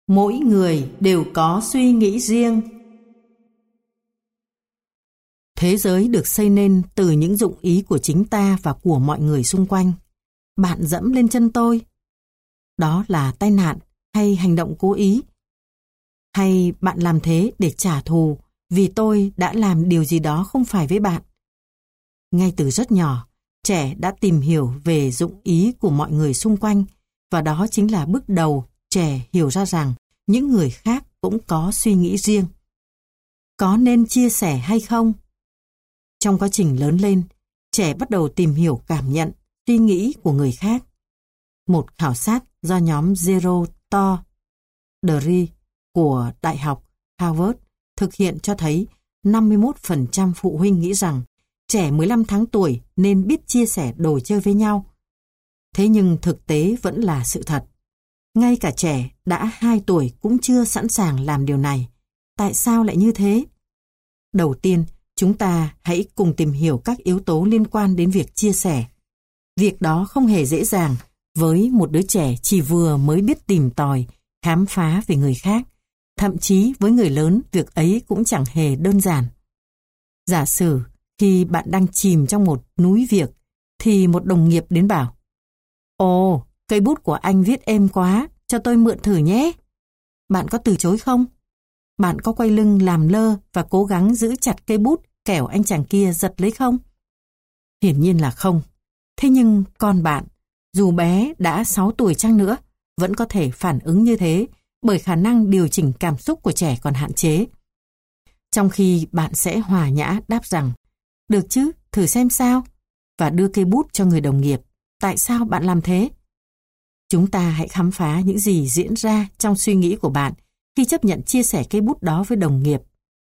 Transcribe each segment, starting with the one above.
Mỗi người đều có suy nghĩ riêng. Thế giới được xây nên từ những dụng ý của chính ta và của mọi người xung quanh. Bạn dẫm lên chân tôi. Đó là tai nạn hay hành động cố ý? Hay bạn làm thế để trả thù vì tôi đã làm điều gì đó không phải với bạn? Ngay từ rất nhỏ, trẻ đã tìm hiểu về dụng ý của mọi người xung quanh, và đó chính là bước đầu trẻ hiểu ra rằng những người khác cũng có suy nghĩ riêng. Có nên chia sẻ hay không? Trong quá trình lớn lên, trẻ bắt đầu tìm hiểu cảm nhận, suy nghĩ của người khác. Một khảo sát do nhóm Zero To Dre của Đại học Harvard thực hiện cho thấy 51% phụ huynh nghĩ rằng trẻ 15 tháng tuổi nên biết chia sẻ đồ chơi với nhau. Thế nhưng thực tế vẫn là sự thật. Ngay cả trẻ đã 2 tuổi cũng chưa sẵn sàng làm điều này. Tại sao lại như thế? Đầu tiên, chúng ta hãy cùng tìm hiểu các yếu tố liên quan đến việc chia sẻ. Việc đó không hề dễ dàng với một đứa trẻ chỉ vừa mới biết tìm tòi, khám phá về người khác. Thậm chí với người lớn, việc ấy cũng chẳng hề đơn giản. Giả sử khi bạn đang chìm trong một núi việc, thì một đồng nghiệp đến bảo: "Ồ, cây bút của anh viết êm quá, cho tôi mượn thử nhé." Bạn có từ chối không? Bạn có quay lưng làm lơ và cố gắng giữ chặt cây bút kẻo anh chàng kia giật lấy không? Hiển nhiên là không. Thế nhưng con bạn, dù bé đã 6 tuổi chăng nữa, vẫn có thể phản ứng như thế bởi khả năng điều chỉnh cảm xúc của trẻ còn hạn chế. Trong khi bạn sẽ hòa nhã đáp rằng: "Được chứ, thử xem sao", và đưa cây bút cho người đồng nghiệp. Tại sao bạn làm thế? Chúng ta hãy khám phá những gì diễn ra trong suy nghĩ của bạn khi chấp nhận chia sẻ cây bút đó với đồng nghiệp.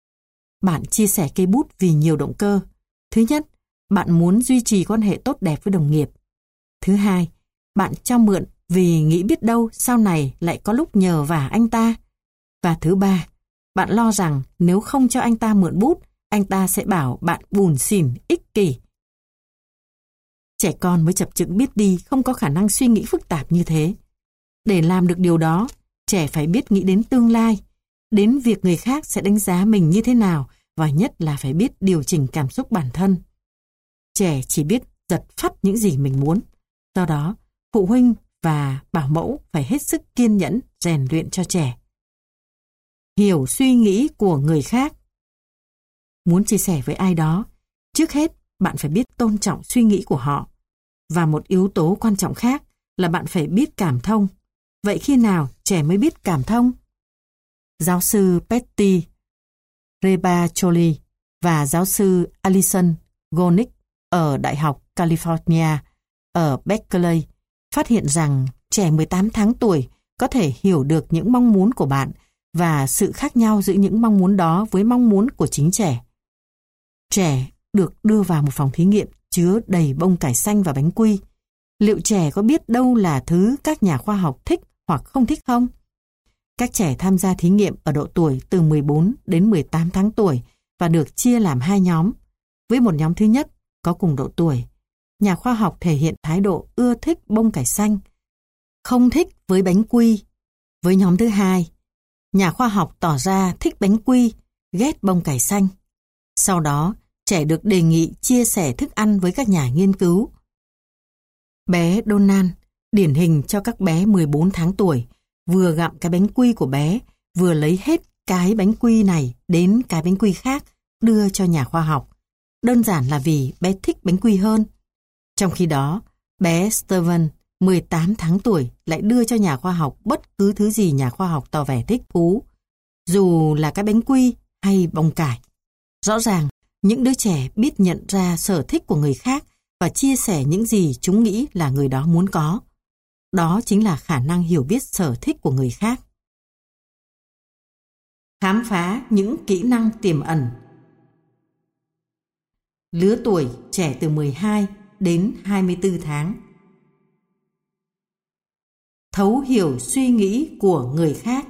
Bạn chia sẻ cây bút vì nhiều động cơ. Thứ nhất, bạn muốn duy trì quan hệ tốt đẹp với đồng nghiệp. Thứ hai, bạn cho mượn vì nghĩ biết đâu sau này lại có lúc nhờ vả anh ta. Và thứ ba, bạn lo rằng nếu không cho anh ta mượn bút, anh ta sẽ bảo bạn bủn xỉn, ích kỷ. Trẻ con mới chập chững biết đi không có khả năng suy nghĩ phức tạp như thế. Để làm được điều đó, trẻ phải biết nghĩ đến tương lai, đến việc người khác sẽ đánh giá mình như thế nào, và nhất là phải biết điều chỉnh cảm xúc bản thân. Trẻ chỉ biết giật phắt những gì mình muốn. Do đó, phụ huynh và bảo mẫu phải hết sức kiên nhẫn rèn luyện cho trẻ. Hiểu suy nghĩ của người khác. Muốn chia sẻ với ai đó, trước hết bạn phải biết tôn trọng suy nghĩ của họ. Và một yếu tố quan trọng khác là bạn phải biết cảm thông. Vậy khi nào trẻ mới biết cảm thông? Giáo sư Patty Rebacholi và giáo sư Alison Gonick ở Đại học California ở Berkeley phát hiện rằng trẻ 18 tháng tuổi có thể hiểu được những mong muốn của bạn và sự khác nhau giữa những mong muốn đó với mong muốn của chính trẻ. Trẻ được đưa vào một phòng thí nghiệm chứa đầy bông cải xanh và bánh quy. Liệu trẻ có biết đâu là thứ các nhà khoa học thích hoặc không thích không? Các trẻ tham gia thí nghiệm ở độ tuổi từ 14 đến 18 tháng tuổi và được chia làm 2 nhóm. Với một nhóm thứ nhất có cùng độ tuổi, nhà khoa học thể hiện thái độ ưa thích bông cải xanh, không thích với bánh quy. Với nhóm thứ hai, nhà khoa học tỏ ra thích bánh quy, ghét bông cải xanh. Sau đó, trẻ được đề nghị chia sẻ thức ăn với các nhà nghiên cứu. Bé Donald, điển hình cho các bé 14 tháng tuổi, vừa gặm cái bánh quy của bé, vừa lấy hết cái bánh quy này đến cái bánh quy khác đưa cho nhà khoa học. Đơn giản là vì bé thích bánh quy hơn. Trong khi đó, bé Steven, 18 tháng tuổi, lại đưa cho nhà khoa học bất cứ thứ gì nhà khoa học tỏ vẻ thích thú, dù là cái bánh quy hay bông cải. Rõ ràng, những đứa trẻ biết nhận ra sở thích của người khác và chia sẻ những gì chúng nghĩ là người đó muốn có. Đó chính là khả năng hiểu biết sở thích của người khác. Khám phá những kỹ năng tiềm ẩn. Lứa tuổi trẻ từ 12 đến 24 tháng. Thấu hiểu suy nghĩ của người khác.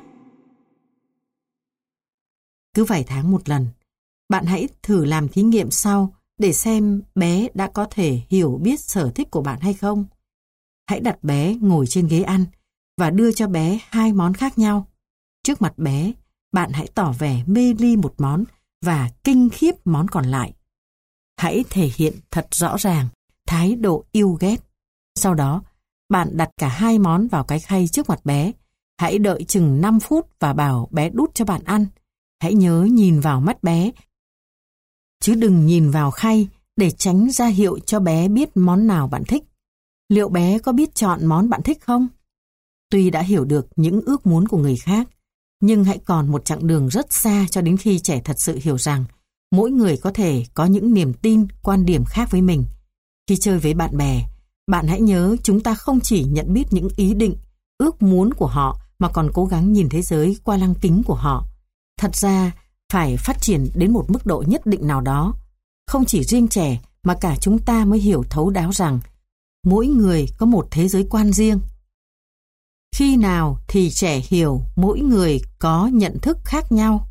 Cứ vài tháng một lần, bạn hãy thử làm thí nghiệm sau để xem bé đã có thể hiểu biết sở thích của bạn hay không. Hãy đặt bé ngồi trên ghế ăn và đưa cho bé 2 món khác nhau. Trước mặt bé, bạn hãy tỏ vẻ mê ly một món và kinh khiếp món còn lại. Hãy thể hiện thật rõ ràng thái độ yêu ghét. Sau đó, bạn đặt cả hai món vào cái khay trước mặt bé. Hãy đợi chừng 5 phút và bảo bé đút cho bạn ăn. Hãy nhớ nhìn vào mắt bé, chứ đừng nhìn vào khay để tránh ra hiệu cho bé biết món nào bạn thích. Liệu bé có biết chọn món bạn thích không? Tuy đã hiểu được những ước muốn của người khác, nhưng hãy còn một chặng đường rất xa cho đến khi trẻ thật sự hiểu rằng mỗi người có thể có những niềm tin, quan điểm khác với mình. Khi chơi với bạn bè, bạn hãy nhớ chúng ta không chỉ nhận biết những ý định, ước muốn của họ mà còn cố gắng nhìn thế giới qua lăng kính của họ. Thật ra, phải phát triển đến một mức độ nhất định nào đó. Không chỉ riêng trẻ mà cả chúng ta mới hiểu thấu đáo rằng mỗi người có một thế giới quan riêng. Khi nào thì trẻ hiểu mỗi người có nhận thức khác nhau?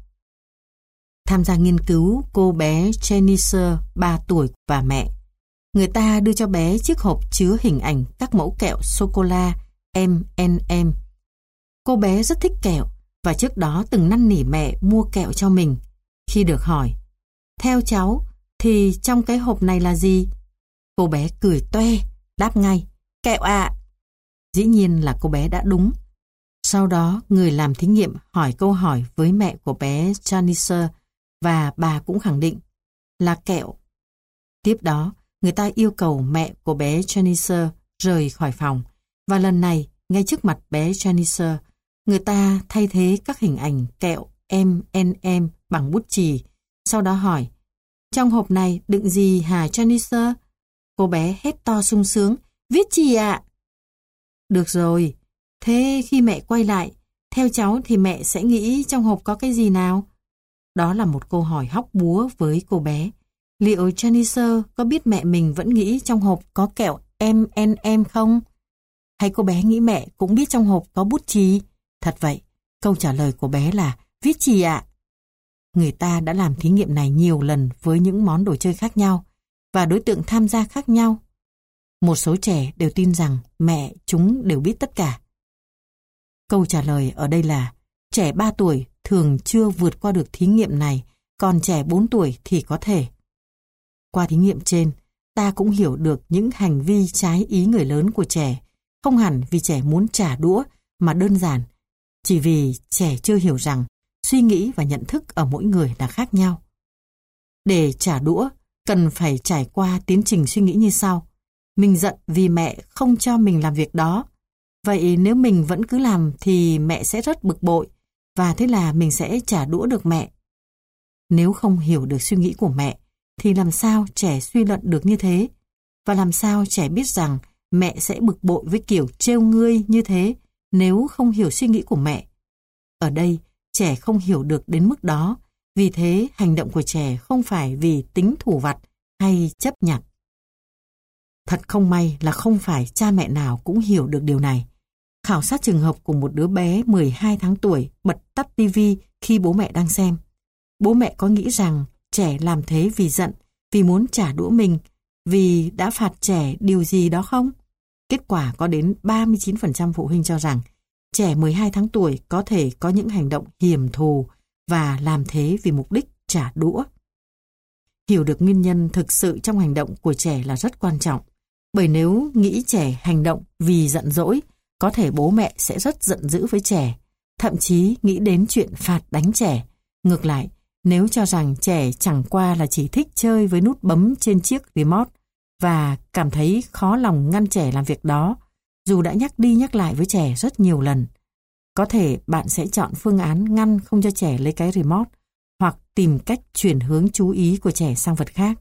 Tham gia nghiên cứu cô bé Janice 3 tuổi và mẹ. Người ta đưa cho bé chiếc hộp chứa hình ảnh các mẫu kẹo sô-cô-la M&M. Cô bé rất thích kẹo và trước đó từng năn nỉ mẹ mua kẹo cho mình. Khi được hỏi, theo cháu thì trong cái hộp này là gì? Cô bé cười toe, đáp ngay, kẹo ạ. Dĩ nhiên là cô bé đã đúng. Sau đó, người làm thí nghiệm hỏi câu hỏi với mẹ của bé Janice và bà cũng khẳng định là kẹo. Tiếp đó, người ta yêu cầu mẹ của bé Janice rời khỏi phòng và lần này, ngay trước mặt bé Janice, người ta thay thế các hình ảnh kẹo M&M bằng bút chì. Sau đó hỏi, trong hộp này đựng gì hả Janice? Cô bé hét to sung sướng, viết chì ạ. Được rồi, thế khi mẹ quay lại, theo cháu thì mẹ sẽ nghĩ trong hộp có cái gì nào? Đó là một câu hỏi hóc búa với cô bé. Liệu Janice có biết mẹ mình vẫn nghĩ trong hộp có kẹo M&M không? Hay cô bé nghĩ mẹ cũng biết trong hộp có bút chì? Thật vậy, câu trả lời của bé là viết chì ạ. Người ta đã làm thí nghiệm này nhiều lần với những món đồ chơi khác nhau và đối tượng tham gia khác nhau. Một số trẻ đều tin rằng mẹ chúng đều biết tất cả. Câu trả lời ở đây là trẻ 3 tuổi thường chưa vượt qua được thí nghiệm này, còn trẻ 4 tuổi thì có thể. Qua thí nghiệm trên, ta cũng hiểu được những hành vi trái ý người lớn của trẻ, không hẳn vì trẻ muốn trả đũa mà đơn giản chỉ vì trẻ chưa hiểu rằng suy nghĩ và nhận thức ở mỗi người là khác nhau. Để trả đũa, cần phải trải qua tiến trình suy nghĩ như sau. Mình giận vì mẹ không cho mình làm việc đó. Vậy nếu mình vẫn cứ làm thì mẹ sẽ rất bực bội và thế là mình sẽ trả đũa được mẹ. Nếu không hiểu được suy nghĩ của mẹ thì làm sao trẻ suy luận được như thế? Và làm sao trẻ biết rằng mẹ sẽ bực bội với kiểu trêu ngươi như thế nếu không hiểu suy nghĩ của mẹ? Ở đây, trẻ không hiểu được đến mức đó, vì thế hành động của trẻ không phải vì tính thủ vặt hay chấp nhặt. Thật không may là không phải cha mẹ nào cũng hiểu được điều này. Khảo sát trường hợp của một đứa bé 12 tháng tuổi bật tắt tivi khi bố mẹ đang xem. Bố mẹ có nghĩ rằng trẻ làm thế vì giận, vì muốn trả đũa mình, vì đã phạt trẻ điều gì đó không? Kết quả có đến 39% phụ huynh cho rằng trẻ 12 tháng tuổi có thể có những hành động hiểm thù và làm thế vì mục đích trả đũa. Hiểu được nguyên nhân thực sự trong hành động của trẻ là rất quan trọng, bởi nếu nghĩ trẻ hành động vì giận dỗi, có thể bố mẹ sẽ rất giận dữ với trẻ, thậm chí nghĩ đến chuyện phạt đánh trẻ. Ngược lại, nếu cho rằng trẻ chẳng qua là chỉ thích chơi với nút bấm trên chiếc remote và cảm thấy khó lòng ngăn trẻ làm việc đó, dù đã nhắc đi nhắc lại với trẻ rất nhiều lần, có thể bạn sẽ chọn phương án ngăn không cho trẻ lấy cái remote hoặc tìm cách chuyển hướng chú ý của trẻ sang vật khác.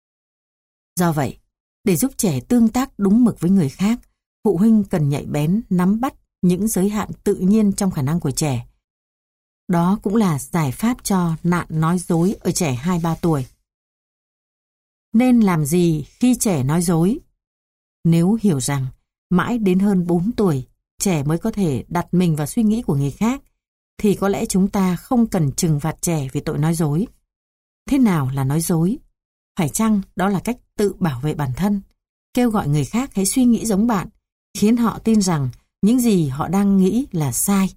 Do vậy, để giúp trẻ tương tác đúng mực với người khác, phụ huynh cần nhạy bén nắm bắt những giới hạn tự nhiên trong khả năng của trẻ. Đó cũng là giải pháp cho nạn nói dối ở trẻ 2-3 tuổi. Nên làm gì khi trẻ nói dối? Nếu hiểu rằng mãi đến hơn 4 tuổi, trẻ mới có thể đặt mình vào suy nghĩ của người khác, thì có lẽ chúng ta không cần trừng phạt trẻ vì tội nói dối. Thế nào là nói dối? Phải chăng đó là cách tự bảo vệ bản thân, kêu gọi người khác hãy suy nghĩ giống bạn, khiến họ tin rằng những gì họ đang nghĩ là sai?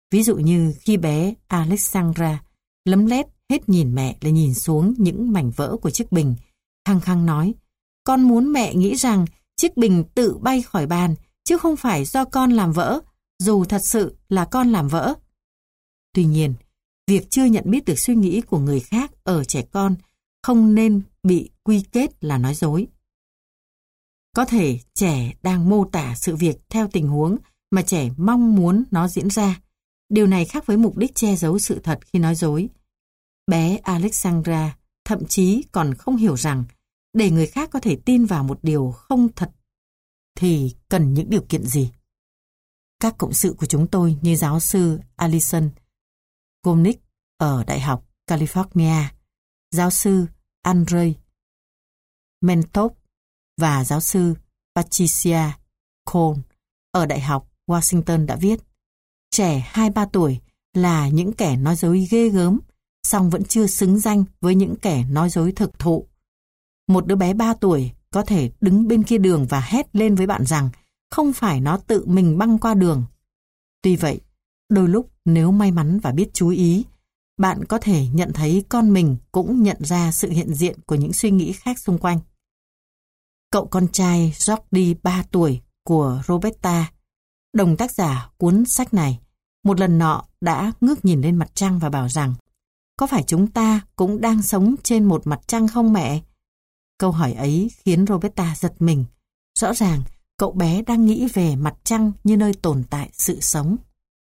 Ví dụ như khi bé Alexandra lấm lét hết nhìn mẹ lại nhìn xuống những mảnh vỡ của chiếc bình, khăng khăng nói, con muốn mẹ nghĩ rằng chiếc bình tự bay khỏi bàn, chứ không phải do con làm vỡ, dù thật sự là con làm vỡ. Tuy nhiên, việc chưa nhận biết được suy nghĩ của người khác ở trẻ con không nên bị quy kết là nói dối. Có thể trẻ đang mô tả sự việc theo tình huống mà trẻ mong muốn nó diễn ra. Điều này khác với mục đích che giấu sự thật khi nói dối. Bé Alexandra thậm chí còn không hiểu rằng để người khác có thể tin vào một điều không thật thì cần những điều kiện gì. Các cộng sự của chúng tôi như giáo sư Alison Gomnick ở Đại học California, giáo sư Andrei Mentov và giáo sư Patricia Cole ở Đại học Washington đã viết, trẻ 2-3 tuổi là những kẻ nói dối ghê gớm, song vẫn chưa xứng danh với những kẻ nói dối thực thụ. Một đứa bé 3 tuổi có thể đứng bên kia đường và hét lên với bạn rằng không phải nó tự mình băng qua đường. Tuy vậy, đôi lúc nếu may mắn và biết chú ý, bạn có thể nhận thấy con mình cũng nhận ra sự hiện diện của những suy nghĩ khác xung quanh. Cậu con trai Jordi 3 tuổi của Roberta, đồng tác giả cuốn sách này, một lần nọ đã ngước nhìn lên mặt trăng và bảo rằng, có phải chúng ta cũng đang sống trên một mặt trăng không mẹ? Câu hỏi ấy khiến Roberta giật mình. Rõ ràng, cậu bé đang nghĩ về mặt trăng như nơi tồn tại sự sống.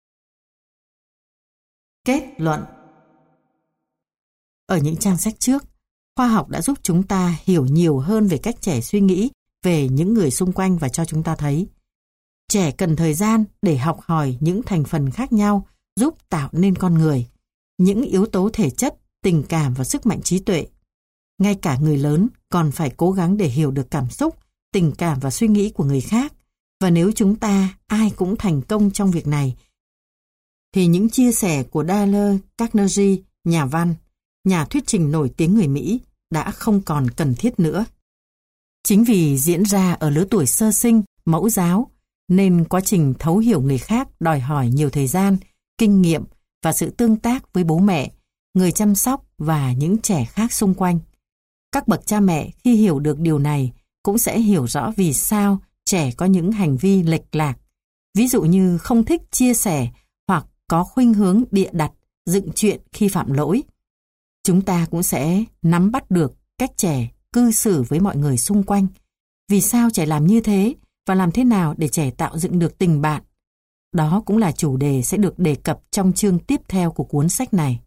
Kết luận. Ở những trang sách trước, khoa học đã giúp chúng ta hiểu nhiều hơn về cách trẻ suy nghĩ về những người xung quanh và cho chúng ta thấy trẻ cần thời gian để học hỏi những thành phần khác nhau giúp tạo nên con người, những yếu tố thể chất, tình cảm và sức mạnh trí tuệ. Ngay cả người lớn còn phải cố gắng để hiểu được cảm xúc, tình cảm và suy nghĩ của người khác. Và nếu chúng ta ai cũng thành công trong việc này, thì những chia sẻ của Dale Carnegie, nhà văn, nhà thuyết trình nổi tiếng người Mỹ, đã không còn cần thiết nữa. Chính vì diễn ra ở lứa tuổi sơ sinh, mẫu giáo, nên quá trình thấu hiểu người khác đòi hỏi nhiều thời gian, kinh nghiệm và sự tương tác với bố mẹ, người chăm sóc và những trẻ khác xung quanh. Các bậc cha mẹ khi hiểu được điều này cũng sẽ hiểu rõ vì sao trẻ có những hành vi lệch lạc, ví dụ như không thích chia sẻ hoặc có khuynh hướng bịa đặt, dựng chuyện khi phạm lỗi. Chúng ta cũng sẽ nắm bắt được cách trẻ cư xử với mọi người xung quanh, vì sao trẻ làm như thế và làm thế nào để trẻ tạo dựng được tình bạn. Đó cũng là chủ đề sẽ được đề cập trong chương tiếp theo của cuốn sách này.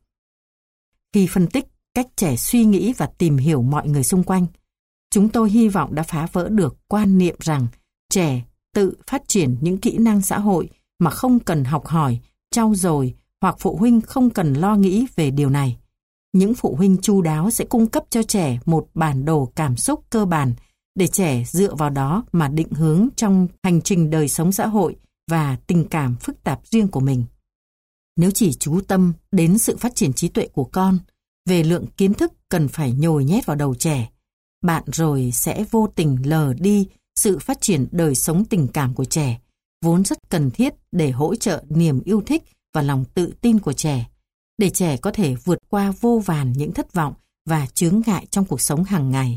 Khi phân tích cách trẻ suy nghĩ và tìm hiểu mọi người xung quanh, chúng tôi hy vọng đã phá vỡ được quan niệm rằng trẻ tự phát triển những kỹ năng xã hội mà không cần học hỏi, trau dồi hoặc phụ huynh không cần lo nghĩ về điều này. Những phụ huynh chu đáo sẽ cung cấp cho trẻ một bản đồ cảm xúc cơ bản để trẻ dựa vào đó mà định hướng trong hành trình đời sống xã hội và tình cảm phức tạp riêng của mình. Nếu chỉ chú tâm đến sự phát triển trí tuệ của con, về lượng kiến thức cần phải nhồi nhét vào đầu trẻ, bạn rồi sẽ vô tình lờ đi sự phát triển đời sống tình cảm của trẻ, vốn rất cần thiết để hỗ trợ niềm yêu thích và lòng tự tin của trẻ, để trẻ có thể vượt qua vô vàn những thất vọng và chướng ngại trong cuộc sống hàng ngày.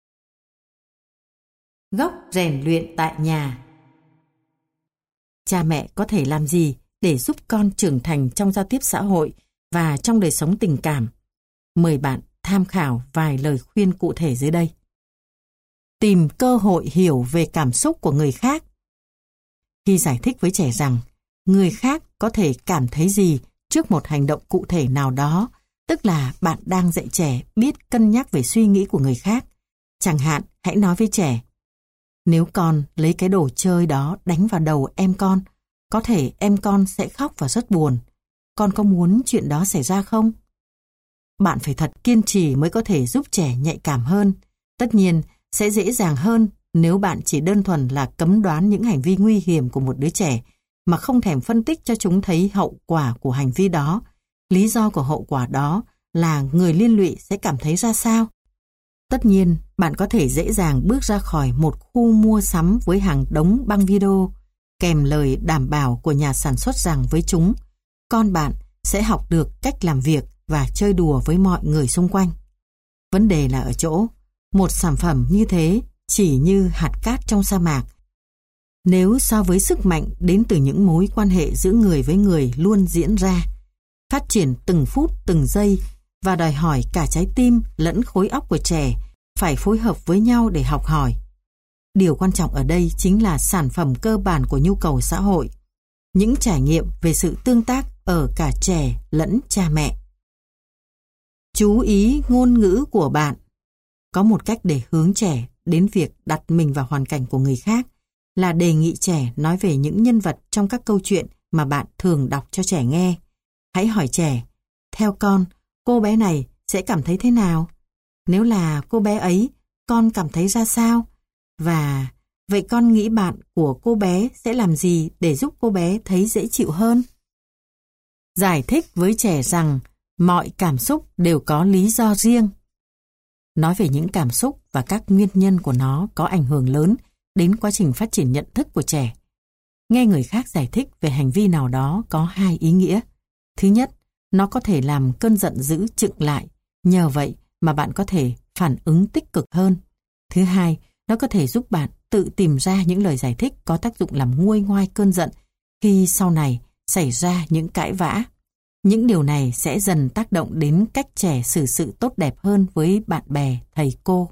Góc rèn luyện tại nhà. Cha mẹ có thể làm gì để giúp con trưởng thành trong giao tiếp xã hội và trong đời sống tình cảm? Mời bạn tham khảo vài lời khuyên cụ thể dưới đây. Tìm cơ hội hiểu về cảm xúc của người khác. Khi giải thích với trẻ rằng người khác có thể cảm thấy gì trước một hành động cụ thể nào đó, tức là bạn đang dạy trẻ biết cân nhắc về suy nghĩ của người khác. Chẳng hạn, hãy nói với trẻ, nếu con lấy cái đồ chơi đó đánh vào đầu em con, có thể em con sẽ khóc và rất buồn. Con có muốn chuyện đó xảy ra không? Bạn phải thật kiên trì mới có thể giúp trẻ nhạy cảm hơn. Tất nhiên, sẽ dễ dàng hơn nếu bạn chỉ đơn thuần là cấm đoán những hành vi nguy hiểm của một đứa trẻ mà không thèm phân tích cho chúng thấy hậu quả của hành vi đó. Lý do của hậu quả đó là người liên lụy sẽ cảm thấy ra sao. Tất nhiên, bạn có thể dễ dàng bước ra khỏi một khu mua sắm với hàng đống băng video, kèm lời đảm bảo của nhà sản xuất rằng với chúng, con bạn sẽ học được cách làm việc và chơi đùa với mọi người xung quanh. Vấn đề là ở chỗ, một sản phẩm như thế chỉ như hạt cát trong sa mạc. Nếu so với sức mạnh đến từ những mối quan hệ giữa người với người luôn diễn ra, phát triển từng phút từng giây và đòi hỏi cả trái tim lẫn khối óc của trẻ phải phối hợp với nhau để học hỏi. Điều quan trọng ở đây chính là sản phẩm cơ bản của nhu cầu xã hội, những trải nghiệm về sự tương tác ở cả trẻ lẫn cha mẹ. Chú ý ngôn ngữ của bạn. Có một cách để hướng trẻ đến việc đặt mình vào hoàn cảnh của người khác là đề nghị trẻ nói về những nhân vật trong các câu chuyện mà bạn thường đọc cho trẻ nghe. Hãy hỏi trẻ, theo con, cô bé này sẽ cảm thấy thế nào? Nếu là cô bé ấy, con cảm thấy ra sao? Và vậy con nghĩ bạn của cô bé sẽ làm gì để giúp cô bé thấy dễ chịu hơn? Giải thích với trẻ rằng mọi cảm xúc đều có lý do riêng. Nói về những cảm xúc và các nguyên nhân của nó có ảnh hưởng lớn đến quá trình phát triển nhận thức của trẻ. Nghe người khác giải thích về hành vi nào đó có hai ý nghĩa. Thứ nhất, nó có thể làm cơn giận dữ chững lại, nhờ vậy mà bạn có thể phản ứng tích cực hơn. Thứ hai, nó có thể giúp bạn tự tìm ra những lời giải thích có tác dụng làm nguôi ngoai cơn giận khi sau này xảy ra những cãi vã. Những điều này sẽ dần tác động đến cách trẻ xử sự tốt đẹp hơn với bạn bè, thầy cô.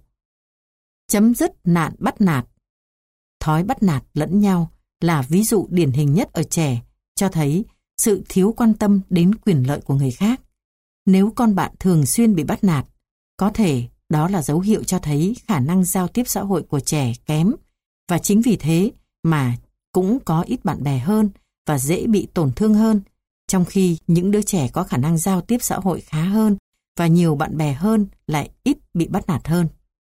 Chấm dứt nạn bắt nạt. Thói bắt nạt lẫn nhau là ví dụ điển hình nhất ở trẻ, cho thấy sự thiếu quan tâm đến quyền lợi của người khác. Nếu con bạn thường xuyên bị bắt nạt, có thể đó là dấu hiệu cho thấy khả năng giao tiếp xã hội của trẻ kém, và chính vì thế mà cũng có ít bạn bè hơn và dễ bị tổn thương hơn, trong khi những đứa trẻ có khả năng giao tiếp xã hội khá hơn và nhiều bạn bè hơn lại ít bị bắt nạt hơn.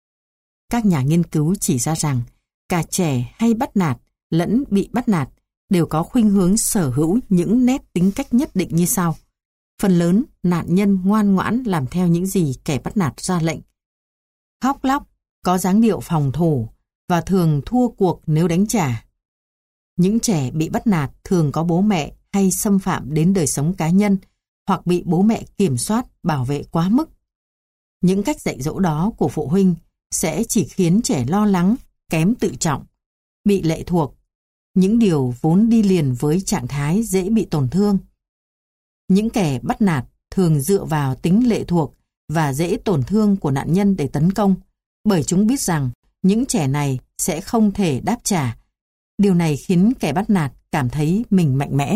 Các nhà nghiên cứu chỉ ra rằng cả trẻ hay bắt nạt lẫn bị bắt nạt đều có khuynh hướng sở hữu những nét tính cách nhất định như sau. Phần lớn nạn nhân ngoan ngoãn làm theo những gì kẻ bắt nạt ra lệnh. Khóc lóc, có dáng điệu phòng thủ và thường thua cuộc nếu đánh trả. Những trẻ bị bắt nạt thường có bố mẹ hay xâm phạm đến đời sống cá nhân hoặc bị bố mẹ kiểm soát, bảo vệ quá mức. Những cách dạy dỗ đó của phụ huynh sẽ chỉ khiến trẻ lo lắng, kém tự trọng, bị lệ thuộc, những điều vốn đi liền với trạng thái dễ bị tổn thương. Những kẻ bắt nạt thường dựa vào tính lệ thuộc và dễ tổn thương của nạn nhân để tấn công, bởi chúng biết rằng những trẻ này sẽ không thể đáp trả. Điều này khiến kẻ bắt nạt cảm thấy mình mạnh mẽ.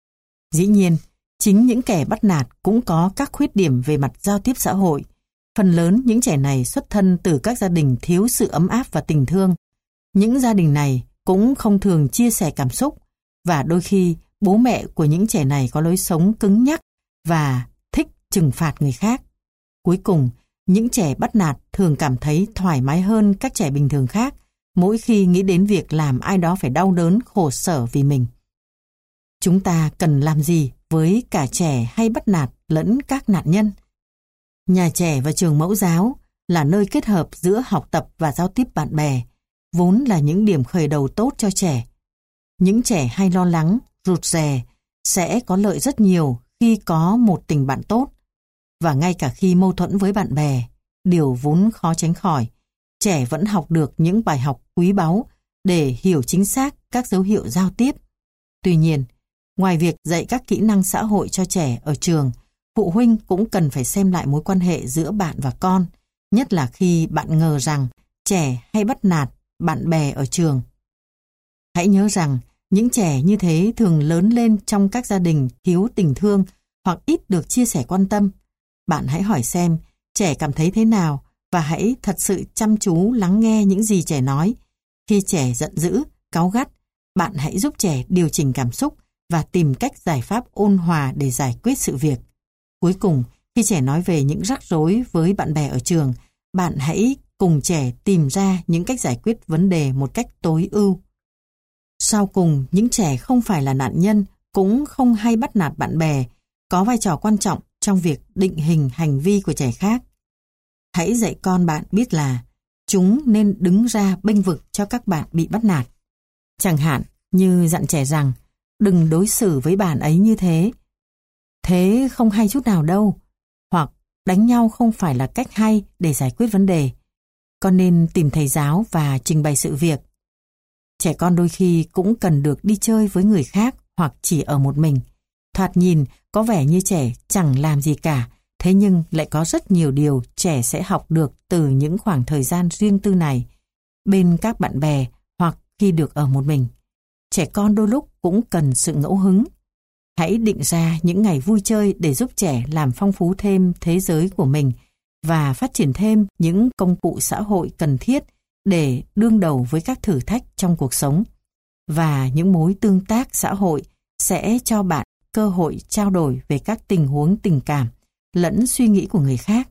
Dĩ nhiên, chính những kẻ bắt nạt cũng có các khuyết điểm về mặt giao tiếp xã hội. Phần lớn những trẻ này xuất thân từ các gia đình thiếu sự ấm áp và tình thương. Những gia đình này cũng không thường chia sẻ cảm xúc, và đôi khi bố mẹ của những trẻ này có lối sống cứng nhắc và thích trừng phạt người khác. Cuối cùng, những trẻ bắt nạt thường cảm thấy thoải mái hơn các trẻ bình thường khác mỗi khi nghĩ đến việc làm ai đó phải đau đớn, khổ sở vì mình. Chúng ta cần làm gì với cả trẻ hay bắt nạt lẫn các nạn nhân? Nhà trẻ và trường mẫu giáo là nơi kết hợp giữa học tập và giao tiếp bạn bè, vốn là những điểm khởi đầu tốt cho trẻ. Những trẻ hay lo lắng, rụt rè sẽ có lợi rất nhiều khi có một tình bạn tốt. Và ngay cả khi mâu thuẫn với bạn bè, điều vốn khó tránh khỏi, trẻ vẫn học được những bài học quý báu để hiểu chính xác các dấu hiệu giao tiếp. Tuy nhiên, ngoài việc dạy các kỹ năng xã hội cho trẻ ở trường, phụ huynh cũng cần phải xem lại mối quan hệ giữa bạn và con, nhất là khi bạn ngờ rằng trẻ hay bắt nạt bạn bè ở trường. Hãy nhớ rằng những trẻ như thế thường lớn lên trong các gia đình thiếu tình thương hoặc ít được chia sẻ quan tâm. Bạn hãy hỏi xem trẻ cảm thấy thế nào và hãy thật sự chăm chú lắng nghe những gì trẻ nói. Khi trẻ giận dữ, cáu gắt, bạn hãy giúp trẻ điều chỉnh cảm xúc và tìm cách giải pháp ôn hòa để giải quyết sự việc. Cuối cùng, khi trẻ nói về những rắc rối với bạn bè ở trường, bạn hãy cùng trẻ tìm ra những cách giải quyết vấn đề một cách tối ưu. Sau cùng, những trẻ không phải là nạn nhân, cũng không hay bắt nạt bạn bè, có vai trò quan trọng trong việc định hình hành vi của trẻ khác. Hãy dạy con bạn biết là chúng nên đứng ra bênh vực cho các bạn bị bắt nạt. Chẳng hạn như dặn trẻ rằng đừng đối xử với bạn ấy như thế. Thế không hay chút nào đâu. Hoặc đánh nhau không phải là cách hay để giải quyết vấn đề. Con nên tìm thầy giáo và trình bày sự việc. Trẻ con đôi khi cũng cần được đi chơi với người khác hoặc chỉ ở một mình. Thoạt nhìn có vẻ như trẻ chẳng làm gì cả, thế nhưng lại có rất nhiều điều trẻ sẽ học được từ những khoảng thời gian riêng tư này, bên các bạn bè hoặc khi được ở một mình. Trẻ con đôi lúc cũng cần sự ngẫu hứng. Hãy định ra những ngày vui chơi để giúp trẻ làm phong phú thêm thế giới của mình và phát triển thêm những công cụ xã hội cần thiết để đương đầu với các thử thách trong cuộc sống. Và những mối tương tác xã hội sẽ cho bạn cơ hội trao đổi về các tình huống tình cảm lẫn suy nghĩ của người khác.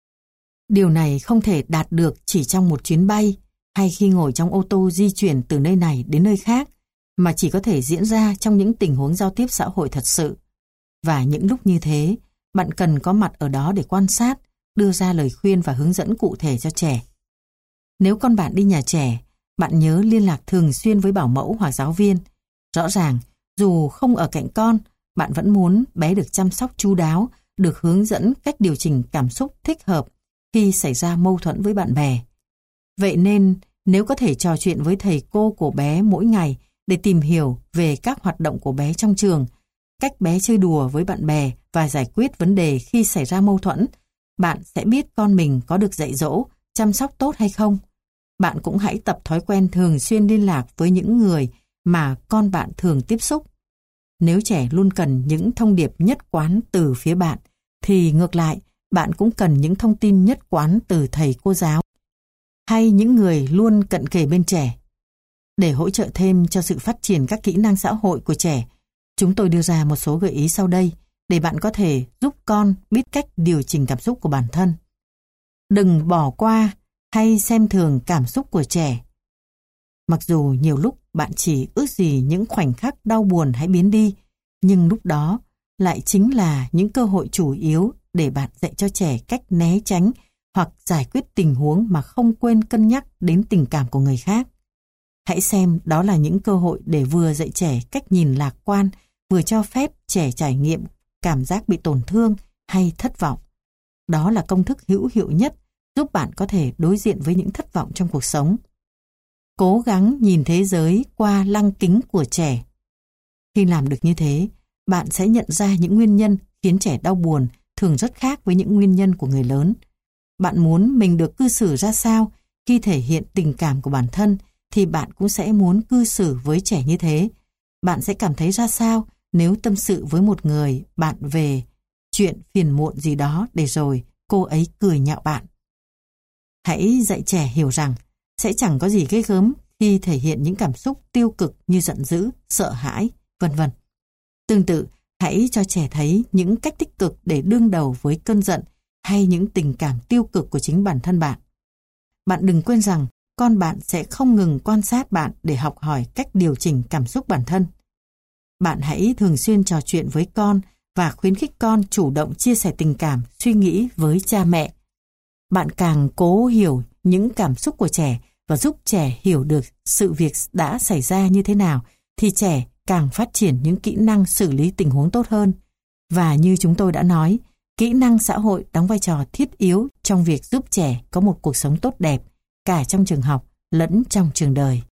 Điều này không thể đạt được chỉ trong một chuyến bay hay khi ngồi trong ô tô di chuyển từ nơi này đến nơi khác, mà chỉ có thể diễn ra trong những tình huống giao tiếp xã hội thật sự. Và những lúc như thế, bạn cần có mặt ở đó để quan sát, đưa ra lời khuyên và hướng dẫn cụ thể cho trẻ. Nếu con bạn đi nhà trẻ, bạn nhớ liên lạc thường xuyên với bảo mẫu hoặc giáo viên. Rõ ràng, dù không ở cạnh con, bạn vẫn muốn bé được chăm sóc chu đáo, được hướng dẫn cách điều chỉnh cảm xúc thích hợp khi xảy ra mâu thuẫn với bạn bè. Vậy nên, nếu có thể trò chuyện với thầy cô của bé mỗi ngày để tìm hiểu về các hoạt động của bé trong trường, cách bé chơi đùa với bạn bè và giải quyết vấn đề khi xảy ra mâu thuẫn, bạn sẽ biết con mình có được dạy dỗ, chăm sóc tốt hay không. Bạn cũng hãy tập thói quen thường xuyên liên lạc với những người mà con bạn thường tiếp xúc. Nếu trẻ luôn cần những thông điệp nhất quán từ phía bạn, thì ngược lại, bạn cũng cần những thông tin nhất quán từ thầy cô giáo hay những người luôn cận kề bên trẻ. Để hỗ trợ thêm cho sự phát triển các kỹ năng xã hội của trẻ, chúng tôi đưa ra một số gợi ý sau đây để bạn có thể giúp con biết cách điều chỉnh cảm xúc của bản thân. Đừng bỏ qua hay xem thường cảm xúc của trẻ. Mặc dù nhiều lúc bạn chỉ ước gì những khoảnh khắc đau buồn hãy biến đi, nhưng lúc đó lại chính là những cơ hội chủ yếu để bạn dạy cho trẻ cách né tránh hoặc giải quyết tình huống mà không quên cân nhắc đến tình cảm của người khác. Hãy xem đó là những cơ hội để vừa dạy trẻ cách nhìn lạc quan, vừa cho phép trẻ trải nghiệm cảm giác bị tổn thương hay thất vọng. Đó là công thức hữu hiệu nhất giúp bạn có thể đối diện với những thất vọng trong cuộc sống. Cố gắng nhìn thế giới qua lăng kính của trẻ. Khi làm được như thế, bạn sẽ nhận ra những nguyên nhân khiến trẻ đau buồn thường rất khác với những nguyên nhân của người lớn. Bạn muốn mình được cư xử ra sao khi thể hiện tình cảm của bản thân, thì bạn cũng sẽ muốn cư xử với trẻ như thế. Bạn sẽ cảm thấy ra sao nếu tâm sự với một người bạn về chuyện phiền muộn gì đó để rồi cô ấy cười nhạo bạn. Hãy dạy trẻ hiểu rằng sẽ chẳng có gì ghê gớm khi thể hiện những cảm xúc tiêu cực như giận dữ, sợ hãi, vân vân. Tương tự, hãy cho trẻ thấy những cách tích cực để đương đầu với cơn giận hay những tình cảm tiêu cực của chính bản thân bạn. Bạn đừng quên rằng con bạn sẽ không ngừng quan sát bạn để học hỏi cách điều chỉnh cảm xúc bản thân. Bạn hãy thường xuyên trò chuyện với con và khuyến khích con chủ động chia sẻ tình cảm, suy nghĩ với cha mẹ. Bạn càng cố hiểu những cảm xúc của trẻ và giúp trẻ hiểu được sự việc đã xảy ra như thế nào, thì trẻ càng phát triển những kỹ năng xử lý tình huống tốt hơn. Và như chúng tôi đã nói, kỹ năng xã hội đóng vai trò thiết yếu trong việc giúp trẻ có một cuộc sống tốt đẹp, cả trong trường học lẫn trong trường đời.